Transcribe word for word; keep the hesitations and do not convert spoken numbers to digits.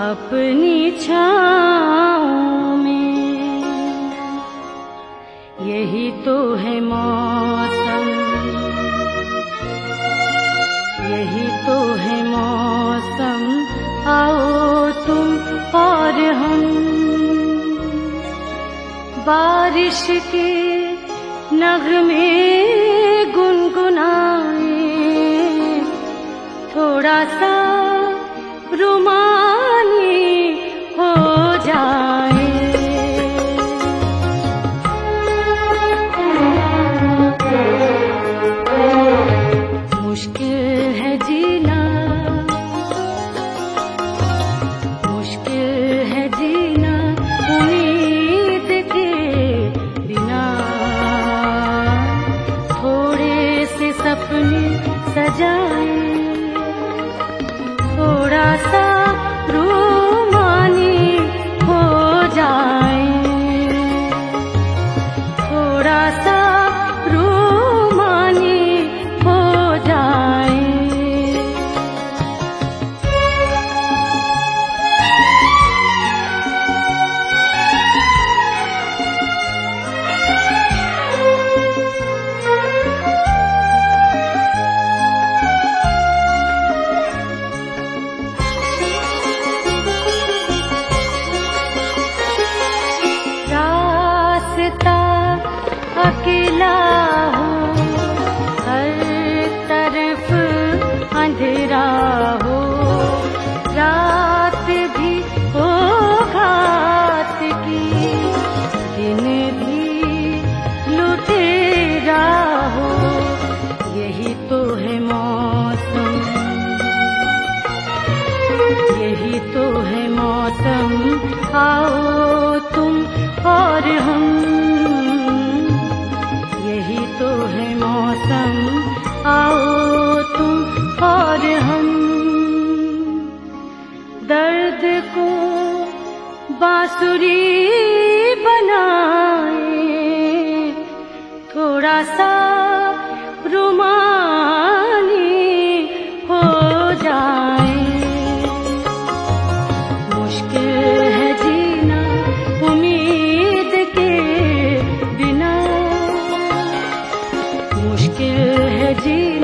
अपनी छाँव में। यही तो है मौसम, यही तो है मौसम, आओ तुम और हम बारिश के नगमे गुनगुनाए, थोड़ा सा रुमानी हो जाए। मुश्किल है जीना, मुश्किल है जीना उम्मीद के बिना। थोड़े से सपने सजाए, थोड़ा सा रूमानी हो जाए, थोड़ा सा रूमानी हो जाए। अकेला हो, हर तरफ अंधेरा हो, रात भी हो घात की, दिन भी लुटेरा हो। यही तो है मौसम, यही तो है मौसम, आओ तुम और हम। यही तो है मौसम, आओ तुम और हम। दर्द को बांसुरी बनाए, थोड़ा सा रुमानी हो जाए। मुश्किल है जीना उम्मीद के बिना, मुश्किल है जी